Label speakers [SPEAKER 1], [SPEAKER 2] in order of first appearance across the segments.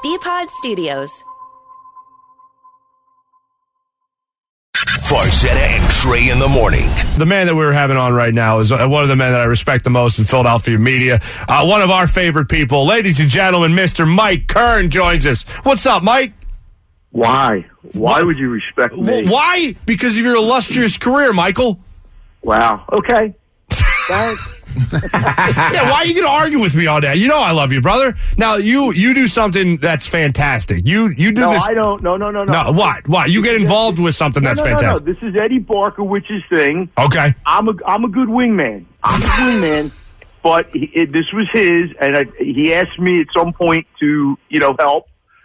[SPEAKER 1] BPod Studios.
[SPEAKER 2] Farzetta and Trey in the morning.
[SPEAKER 3] The man that we're having on right now is one of the men that I respect the most in Philadelphia media. One of our favorite people. Ladies and gentlemen, Mr. Mike Kern joins us. What's up, Mike?
[SPEAKER 4] Why? Why would you respect me?
[SPEAKER 3] Why? Because of your illustrious career, Michael.
[SPEAKER 4] Wow. Okay. Thanks.
[SPEAKER 3] Yeah, why are you going to argue with me on that? You know I love you, brother. Now, you do something that's fantastic. You do
[SPEAKER 4] No,
[SPEAKER 3] this.
[SPEAKER 4] I don't. No.
[SPEAKER 3] No, what? You get involved with something that's fantastic.
[SPEAKER 4] No. This is Eddie Barkowicz's thing.
[SPEAKER 3] Okay.
[SPEAKER 4] I'm a good wingman. But this was his, and he asked me at some point to, help.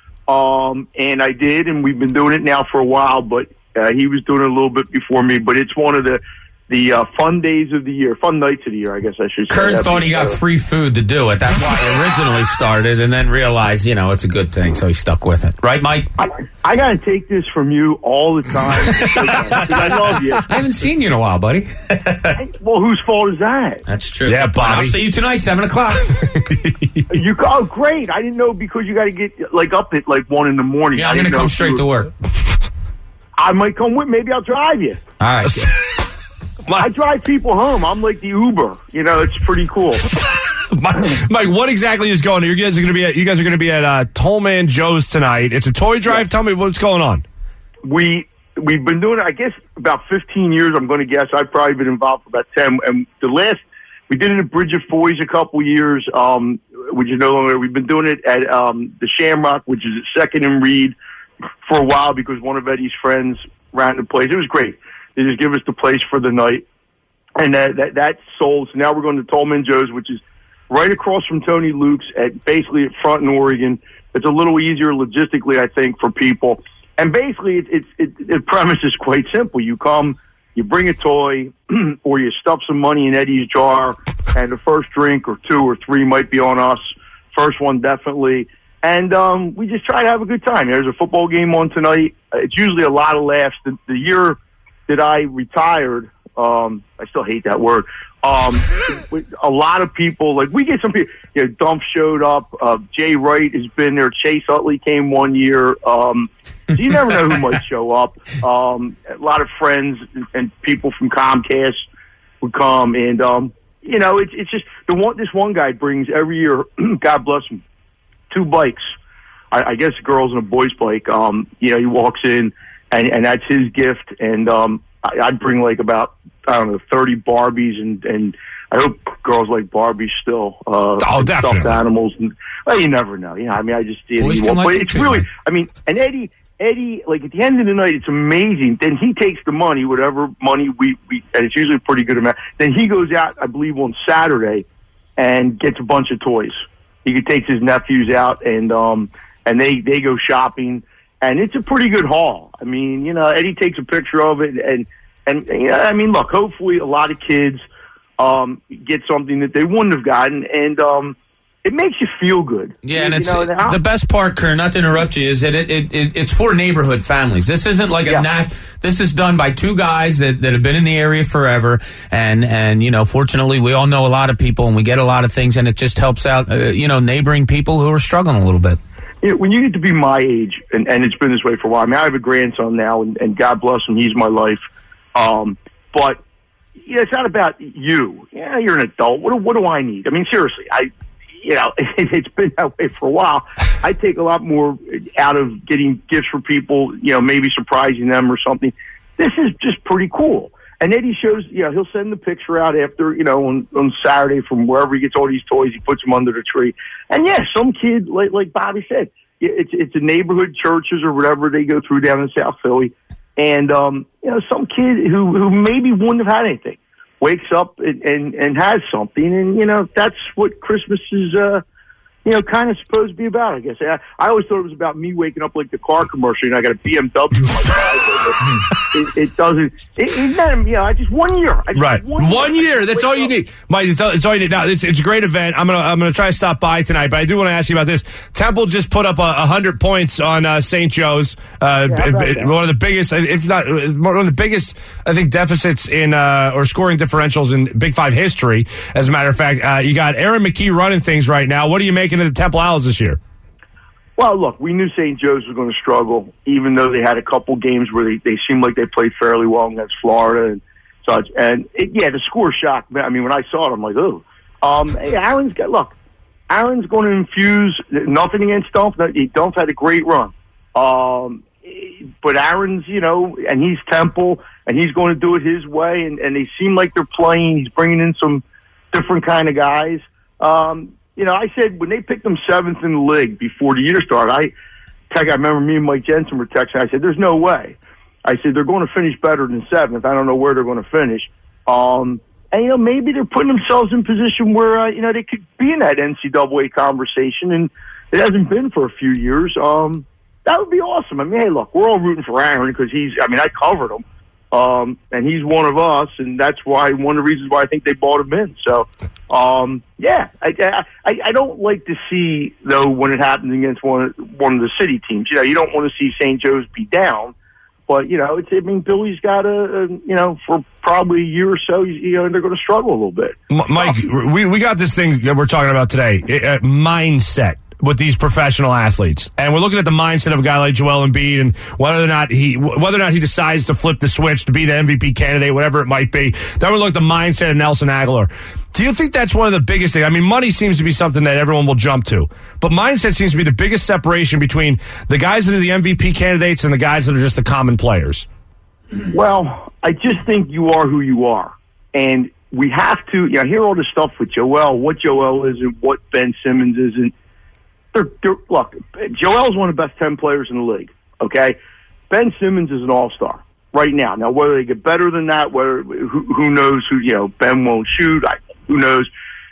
[SPEAKER 4] And I did, and we've been doing it now for a while, but he was doing it a little bit before me. But it's one of the fun days of the year, fun nights of the year, I guess I should say.
[SPEAKER 5] Kern thought he got free food to do it. That's why he originally started, and then realized, it's a good thing, so he stuck with it. Right, Mike?
[SPEAKER 4] I got to take this from you all the time because I love you.
[SPEAKER 5] I haven't seen you in a while, buddy.
[SPEAKER 4] Well, whose fault is that?
[SPEAKER 5] That's true.
[SPEAKER 3] Yeah, Bobby.
[SPEAKER 5] I'll see you tonight, 7 o'clock.
[SPEAKER 4] Oh, great. I didn't know because you got to get up at 1 in the morning.
[SPEAKER 5] Yeah, I'm going to come straight to work.
[SPEAKER 4] I might come with. Maybe I'll drive you.
[SPEAKER 5] All right.
[SPEAKER 4] I drive people home. I'm like the Uber. It's pretty cool.
[SPEAKER 3] Mike, what exactly is going on? You guys are going to be at Tollman Joe's tonight. It's a toy drive. Yeah. Tell me what's going on.
[SPEAKER 4] We've been doing it, I guess, about 15 years. I'm going to guess. I've probably been involved for about 10. And we did it at Bridge of Foys a couple years, which is no longer. We've been doing it at the Shamrock, which is at 2nd and Reed, for a while because one of Eddie's friends ran the place. It was great. They just give us the place for the night. And that sold. So now we're going to Tollman Joe's, which is right across from Tony Luke's basically at Front in Oregon. It's a little easier logistically, I think, for people. And basically, the premise is quite simple. You come, you bring a toy, or you stuff some money in Eddie's jar, and the first drink or 2 or 3 might be on us. First one, definitely. And we just try to have a good time. There's a football game on tonight. It's usually a lot of laughs. The year that I retired, I still hate that word. A lot of people, we get some people, Dump showed up, Jay Wright has been there, Chase Utley came one year, so you never know who might show up. A lot of friends and people from Comcast would come, and, it's just, this one guy brings every year, God bless him, 2 bikes. I guess a girl's and a boy's bike. He walks in, and that's his gift, and I'd bring about 30 Barbies, and I hope girls like Barbies still.
[SPEAKER 3] Definitely.
[SPEAKER 4] Stuffed animals, and you never know. I just
[SPEAKER 5] Boys can like
[SPEAKER 4] but
[SPEAKER 5] it
[SPEAKER 4] it's
[SPEAKER 5] too,
[SPEAKER 4] really,
[SPEAKER 5] man.
[SPEAKER 4] And Eddie, at the end of the night, it's amazing. Then he takes the money, whatever money we and it's usually a pretty good amount. Then he goes out, I believe, on Saturday, and gets a bunch of toys. He takes his nephews out, and they go shopping. And it's a pretty good haul. Eddie takes a picture of it, and look, hopefully a lot of kids get something that they wouldn't have gotten, and it makes you feel good.
[SPEAKER 5] Yeah, and it's the best part, Kern, not to interrupt you, is that it's for neighborhood families. This isn't like this is done by 2 guys that have been in the area forever, and fortunately we all know a lot of people, and we get a lot of things, and it just helps out, neighboring people who are struggling a little bit.
[SPEAKER 4] When you get to be my age, and it's been this way for a while. I have a grandson now, and God bless him, he's my life. But it's not about you. Yeah, you're an adult. What do I need? Seriously, it's been that way for a while. I take a lot more out of getting gifts for people, maybe surprising them or something. This is just pretty cool. And Eddie shows, he'll send the picture out after, on Saturday from wherever he gets all these toys. He puts them under the tree. And some kid, like Bobby said, it's a neighborhood churches or whatever they go through down in South Philly. And, some kid who maybe wouldn't have had anything wakes up and has something. And, that's what Christmas is, kind of supposed to be about, I guess. I always thought it was about me waking up like the car commercial, and I got a BMW in my driveway. It doesn't. I just 1 year.
[SPEAKER 3] Right. 1 year. That's all you need. Mike, it's all you need. Now, it's a great event. I'm gonna try to stop by tonight, but I do want to ask you about this. Temple just put up 100 points on St. Joe's. One of the biggest, if not one of the biggest, I think, deficits in or scoring differentials in Big 5 history. As a matter of fact, you got Aaron McKee running things right now. What are you making of the Temple Owls this year?
[SPEAKER 4] Well, look, we knew St. Joe's was going to struggle, even though they had a couple games where they seemed like they played fairly well against Florida and such. And, the score shocked me. I mean, when I saw it, I'm like, oh. Aaron's going to infuse nothing against Dump. Dump had a great run. But Aaron's, and he's Temple, and he's going to do it his way, and they seem like they're playing. He's bringing in some different kind of guys. I said when they picked them 7th in the league before the year started, I remember me and Mike Jensen were texting. I said, there's no way. I said, they're going to finish better than 7th. I don't know where they're going to finish. And, maybe they're putting themselves in position where, they could be in that NCAA conversation, and it hasn't been for a few years. That would be awesome. I mean, hey, look, we're all rooting for Aaron because I covered him. And he's one of us, and that's one of the reasons why I think they bought him in. So, I don't like to see, though, when it happens against one of the city teams. You don't want to see St. Joe's be down. But, Billy's got for probably a year or so, they're going to struggle a little bit.
[SPEAKER 3] Mike, we got this thing that we're talking about today, mindset with these professional athletes. And we're looking at the mindset of a guy like Joel Embiid and whether or not he decides to flip the switch to be the MVP candidate, whatever it might be. Then we look at the mindset of Nelson Aguilar. Do you think that's one of the biggest things? I mean, money seems to be something that everyone will jump to, but mindset seems to be the biggest separation between the guys that are the MVP candidates and the guys that are just the common players.
[SPEAKER 4] Well, I just think you are who you are. And we have to, hear all this stuff with Joel, what Joel is and what Ben Simmons is. And look, Joel's one of the best 10 players in the league, okay? Ben Simmons is an all-star right now. Now, whether they get better than that, who knows Ben won't shoot, who knows?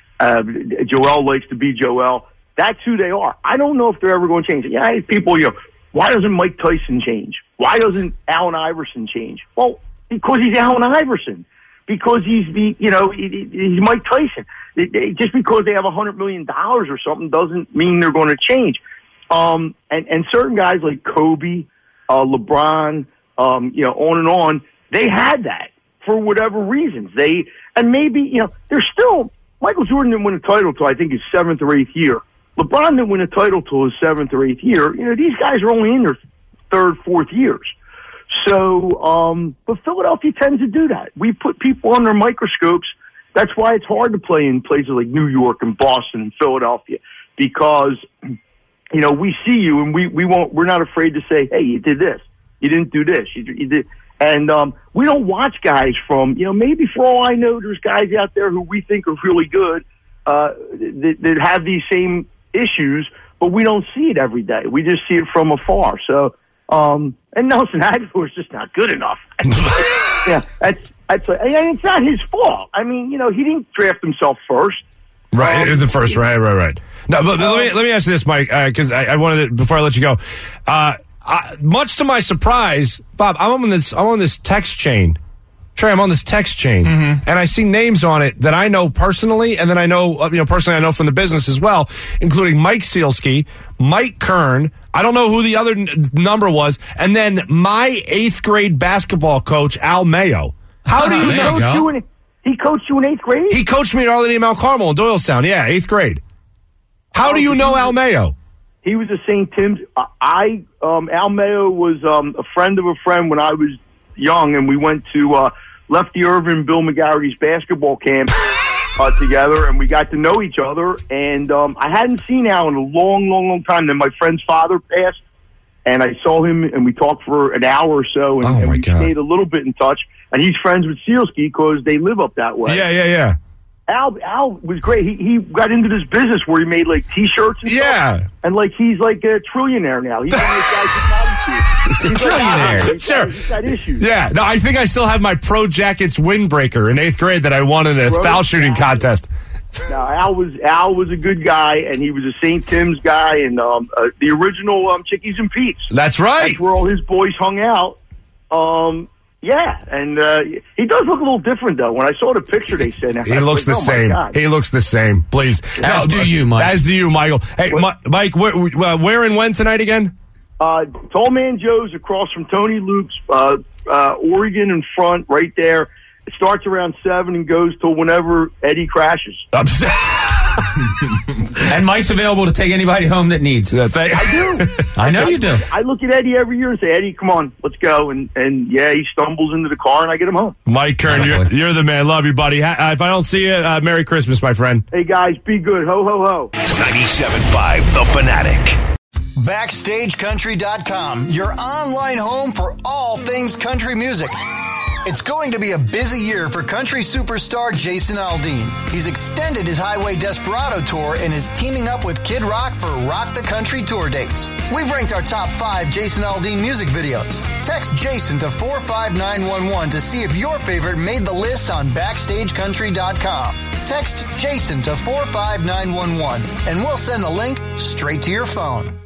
[SPEAKER 4] Joel likes to be Joel. That's who they are. I don't know if they're ever going to change it. Yeah, people, why doesn't Mike Tyson change? Why doesn't Allen Iverson change? Well, because he's Allen Iverson. Because he's he's Mike Tyson. Just because they have $100 million or something doesn't mean they're going to change. And certain guys like Kobe, LeBron, on and on, they had that for whatever reasons. Maybe they're still. Michael Jordan didn't win a title till I think his 7th or 8th year. LeBron didn't win a title till his 7th or 8th year. These guys are only in their 3rd, 4th years. So, but Philadelphia tends to do that. We put people under microscopes. That's why it's hard to play in places like New York and Boston and Philadelphia because, we see you and we're not afraid to say, hey, you did this. You didn't do this. You did. And, we don't watch guys from, maybe for all I know, there's guys out there who we think are really good, that have these same issues, but we don't see it every day. We just see it from afar. So, and Nelson Aguilar is just not good enough. Yeah, and it's not his fault. I mean, he didn't draft himself first.
[SPEAKER 3] Right, the first, right. No, but let me ask you this, Mike, because I wanted to, before I let you go. Much to my surprise, Bob, I'm on this text chain. Trey, I'm on this text chain, and I see names on it that I know personally, and then I know, personally I know from the business as well, including Mike Sealski, Mike Kern. I don't know who the other number was, and then my 8th grade basketball coach, Al Mayo. How do you know?
[SPEAKER 4] He coached you in 8th grade?
[SPEAKER 3] He coached me at Arlington Mount Carmel in Doylestown, 8th grade. How do you know Al Mayo?
[SPEAKER 4] He was at St. Tim's. Al Mayo was a friend of a friend when I was young, and we went to Lefty Irvin, Bill McGarry's basketball camp together, and we got to know each other. And I hadn't seen Al in a long time. Then my friend's father passed, and I saw him, and we talked for an hour or so, and we stayed a little bit in touch. And he's friends with Sealski because they live up that way.
[SPEAKER 3] Yeah.
[SPEAKER 4] Al was great. He got into this business where he made like T-shirts and stuff. And like he's like a trillionaire now. He's one of those guys who's
[SPEAKER 3] a trillionaire. Sure.
[SPEAKER 4] He's got issues.
[SPEAKER 3] Yeah. No, I think I still have my Pro Jackets windbreaker in 8th grade that I won in a foul shooting contest.
[SPEAKER 4] No, Al was a good guy, and he was a St. Tim's guy, and the original Chickies and Pete's.
[SPEAKER 3] That's right.
[SPEAKER 4] That's where all his boys hung out. Yeah, and he does look a little different, though. When I saw the picture, they said...
[SPEAKER 3] He looks the same. He looks the same. Please.
[SPEAKER 5] As do you, Mike.
[SPEAKER 3] As do you, Michael. Hey, Mike, where and when tonight again?
[SPEAKER 4] Tall Man Joe's across from Tony Luke's, Oregon in front, right there. It starts around 7 and goes till whenever Eddie crashes.
[SPEAKER 5] And Mike's available to take anybody home that needs.
[SPEAKER 4] I do.
[SPEAKER 5] I know you do.
[SPEAKER 4] I look at Eddie every year and say, Eddie, come on, let's go. And yeah, he stumbles into the car and I get him home.
[SPEAKER 3] Mike Kern, you're the man. Love you, buddy. If I don't see you, Merry Christmas, my friend.
[SPEAKER 4] Hey, guys, be good. Ho, ho, ho.
[SPEAKER 2] 97.5 The Fanatic.
[SPEAKER 1] BackstageCountry.com, your online home for all things country music. It's going to be a busy year for country superstar Jason Aldean. He's extended his Highway Desperado tour and is teaming up with Kid Rock for Rock the Country tour dates. We've ranked our top 5 Jason Aldean music videos. Text Jason to 45911 to see if your favorite made the list on BackstageCountry.com. Text Jason to 45911 and we'll send the link straight to your phone.